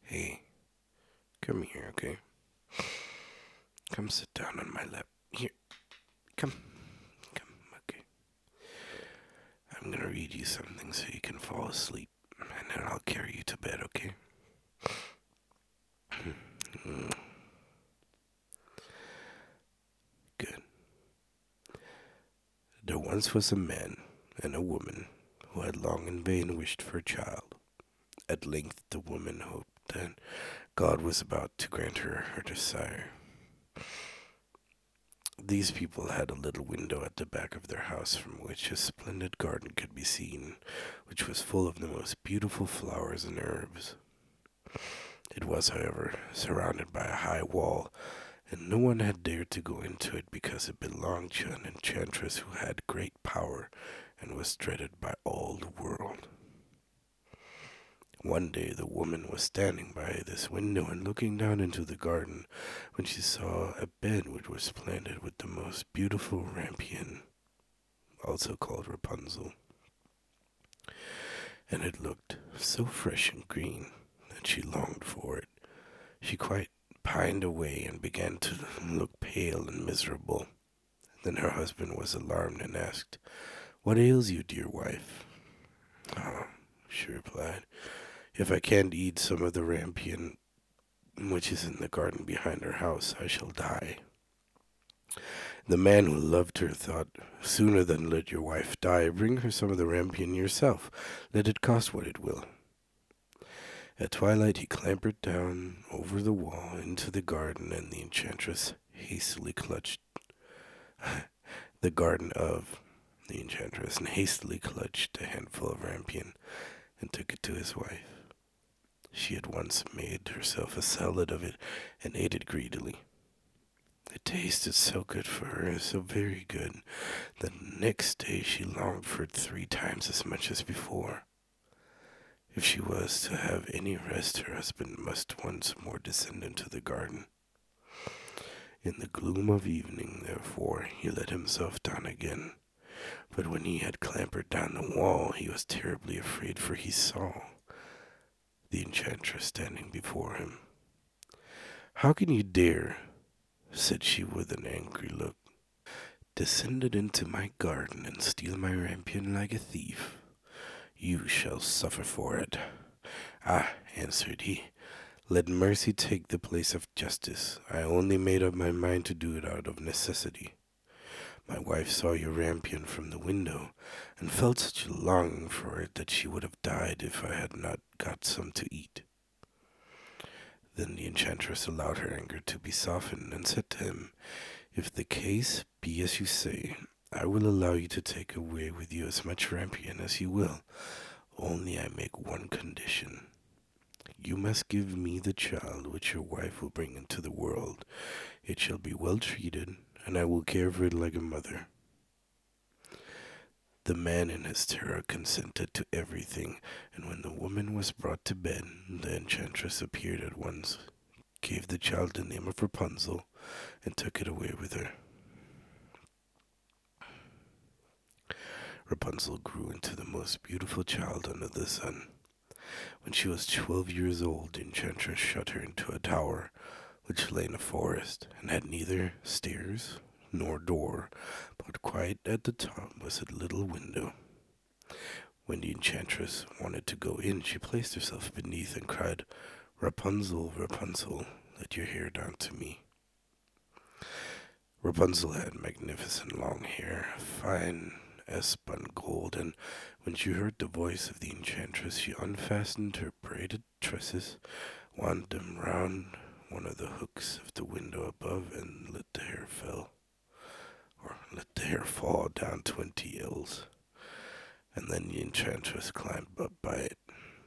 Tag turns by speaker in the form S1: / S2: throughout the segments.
S1: Hey, come here, okay? Come sit down on my lap. Here, come, come, okay. I'm gonna read you something so you can fall asleep, and then I'll carry you to bed, okay? Mm, good. There once was a man and a woman who had long in vain wished for a child. At length, the woman hoped that God was about to grant her her desire. These people had a little window at the back of their house from which a splendid garden could be seen, which was full of the most beautiful flowers and herbs. It was, however, surrounded by a high wall, and no one had dared to go into it because it belonged to an enchantress who had great power and was dreaded by all the world. One day the woman was standing by this window and looking down into the garden when she saw a bed which was planted with the most beautiful rampion, also called Rapunzel, and it looked so fresh and green that she longed for it. She quite pined away and began to look pale and miserable. Then her husband was alarmed and asked, "What ails you, dear wife?" "Oh," she replied, "if I can't eat some of the rampion which is in the garden behind our house, I shall die." The man who loved her thought, "Sooner than let your wife die, bring her some of the rampion yourself, let it cost what it will." At twilight he clambered down over the wall into the garden, and the enchantress hastily clutched the garden of the enchantress and hastily clutched a handful of rampion and took it to his wife. She at once made herself a salad of it and ate it greedily. It tasted so good for her, so very good, that next day she longed for it 3 times as much as before. If she was to have any rest, her husband must once more descend into the garden. In the gloom of evening, therefore, he let himself down again. But when he had clambered down the wall, he was terribly afraid, for he saw the enchantress standing before him. "How can you dare," said she with an angry look, "descended into my garden and steal my rampion like a thief? You shall suffer for it." "Ah," answered he, "let mercy take the place of justice. I only made up my mind to do it out of necessity. My wife saw your rampion from the window, and felt such a longing for it that she would have died if I had not got some to eat." Then the enchantress allowed her anger to be softened, and said to him, "If the case be as you say, I will allow you to take away with you as much rampion as you will. Only I make one condition. You must give me the child which your wife will bring into the world. It shall be well treated, and I will care for it like a mother." The man in his terror consented to everything, and when the woman was brought to bed, the enchantress appeared at once, gave the child the name of Rapunzel, and took it away with her. Rapunzel grew into the most beautiful child under the sun. When she was 12 years old, the enchantress shut her into a tower which lay in a forest, and had neither stairs nor door, but quite at the top was a little window. When the enchantress wanted to go in, she placed herself beneath and cried, "Rapunzel, Rapunzel, let your hair down to me." Rapunzel had magnificent long hair, fine as spun gold, and when she heard the voice of the enchantress, she unfastened her braided tresses, wound them round one of the hooks of the window above, and let the hair fall down 20 ells, and then the enchantress climbed up by it.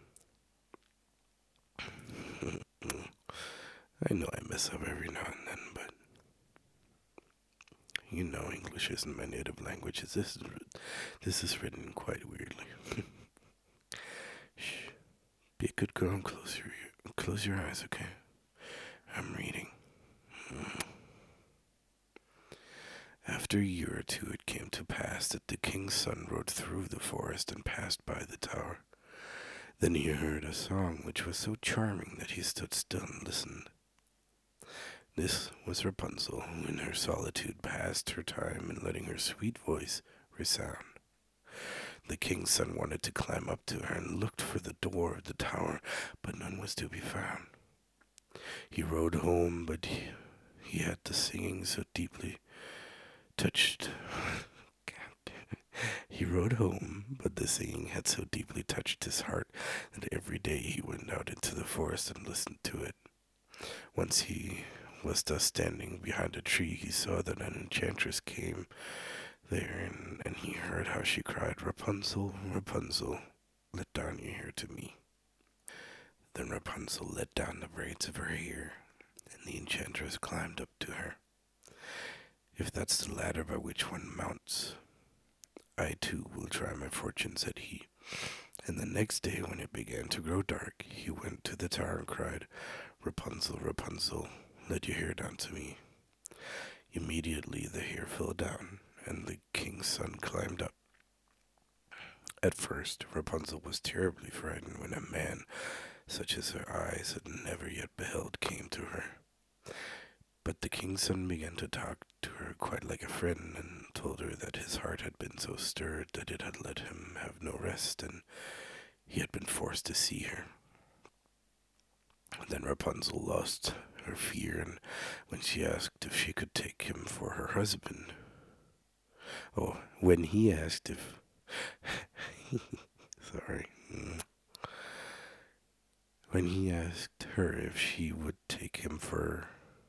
S1: I know I mess up every now and then, but English isn't my native language. This is written quite weirdly. Shh, be a good girl and close your eyes, okay? I'm reading. After a year or two, it came to pass that the king's son rode through the forest and passed by the tower. Then he heard a song which was so charming that he stood still and listened. This was Rapunzel, who in her solitude passed her time in letting her sweet voice resound. The king's son wanted to climb up to her and looked for the door of the tower, but none was to be found. He rode home, but he had the singing so deeply touched. He rode home, but the singing had so deeply touched his heart that every day he went out into the forest and listened to it. Once he was thus standing behind a tree, he saw that an enchantress came there, and he heard how she cried, "Rapunzel, Rapunzel, let down your hair to me." Then Rapunzel let down the braids of her hair, and the enchantress climbed up to her. "If that's the ladder by which one mounts, I too will try my fortune," said he. And the next day, when it began to grow dark, he went to the tower and cried, "Rapunzel, Rapunzel, let your hair down to me." Immediately the hair fell down, and the king's son climbed up. At first, Rapunzel was terribly frightened when a man, such as her eyes had never yet beheld, came to her. But the king's son began to talk to her quite like a friend, and told her that his heart had been so stirred that it had let him have no rest, and he had been forced to see her. Then Rapunzel lost her fear, and when she asked if she could take him for her husband, when he asked if, sorry, when he asked her if she would take him for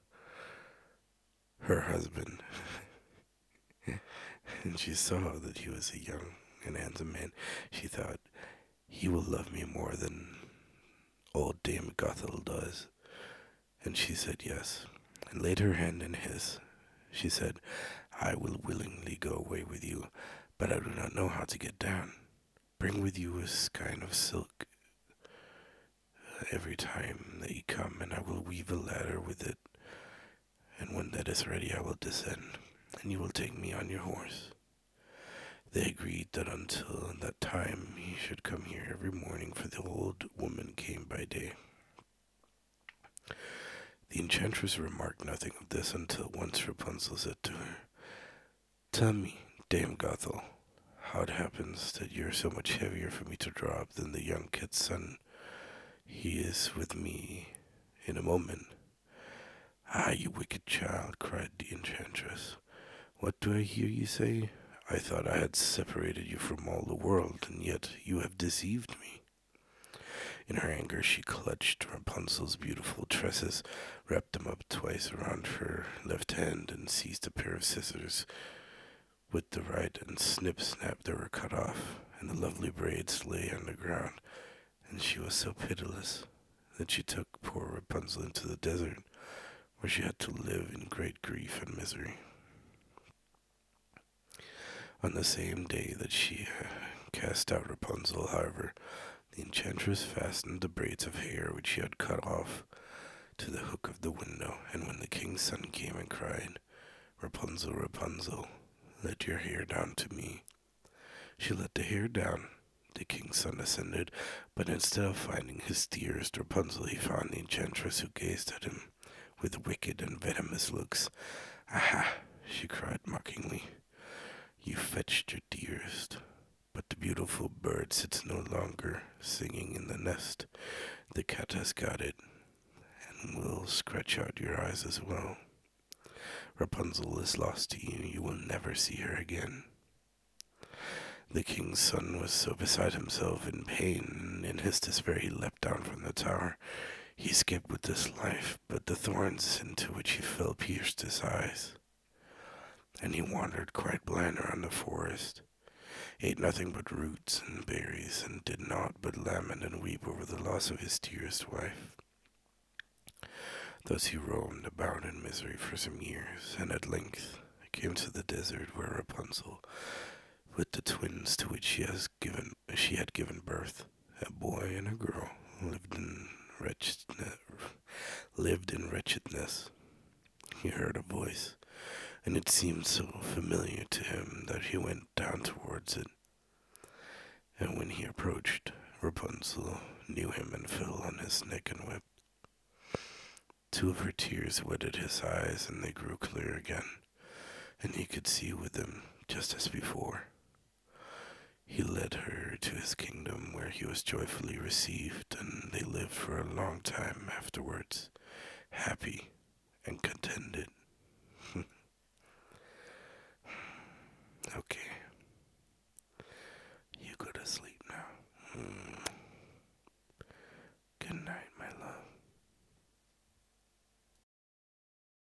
S1: her husband, and she saw that he was a young and handsome man, she thought, "He will love me more than old Dame Gothel does." And she said yes, and laid her hand in his. She said, "I will willingly go away with you, but I do not know how to get down. Bring with you a skein of silk every time that you come, and I will weave a ladder with it. And when that is ready, I will descend, and you will take me on your horse." They agreed that until that time he should come here every morning, for the old woman came by day. The enchantress remarked nothing of this until once Rapunzel said to her, "Tell me, Dame Gothel, how it happens that you are so much heavier for me to draw up than the young kid's son. He is with me in a moment." "Ah, you wicked child," cried the enchantress. "What do I hear you say? I thought I had separated you from all the world, and yet you have deceived me." In her anger, she clutched Rapunzel's beautiful tresses, wrapped them up twice around her left hand, and seized a pair of scissors with the right, and snip snap they were cut off, and the lovely braids lay on the ground. And she was so pitiless that she took poor Rapunzel into the desert, where she had to live in great grief and misery. On the same day that she cast out Rapunzel, however, the enchantress fastened the braids of hair which she had cut off to the hook of the window, and when the king's son came and cried, "Rapunzel, Rapunzel, let your hair down to me," she let the hair down. The king's son ascended, but instead of finding his dearest Rapunzel, he found the enchantress, who gazed at him with wicked and venomous looks. "Aha!" she cried mockingly. "You fetched your dearest, but the beautiful bird sits no longer singing in the nest. The cat has got it, and will scratch out your eyes as well. Rapunzel is lost to you. You will never see her again." The king's son was so beside himself in pain, and in his despair he leapt down from the tower. He escaped with his life, but the thorns into which he fell pierced his eyes, and he wandered quite blind around the forest, ate nothing but roots and berries, and did naught but lament and weep over the loss of his dearest wife. Thus he roamed about in misery for some years, and at length came to the desert where Rapunzel, with the twins to which she had given birth, a boy and a girl, lived in wretchedness. He heard a voice, and it seemed so familiar to him that he went down towards it. And when he approached, Rapunzel knew him and fell on his neck and wept. Two of her tears wetted his eyes, and they grew clear again, and he could see with them just as before. He led her to his kingdom, where he was joyfully received, and they lived for a long time afterwards, happy and contented. Okay, you go to sleep now.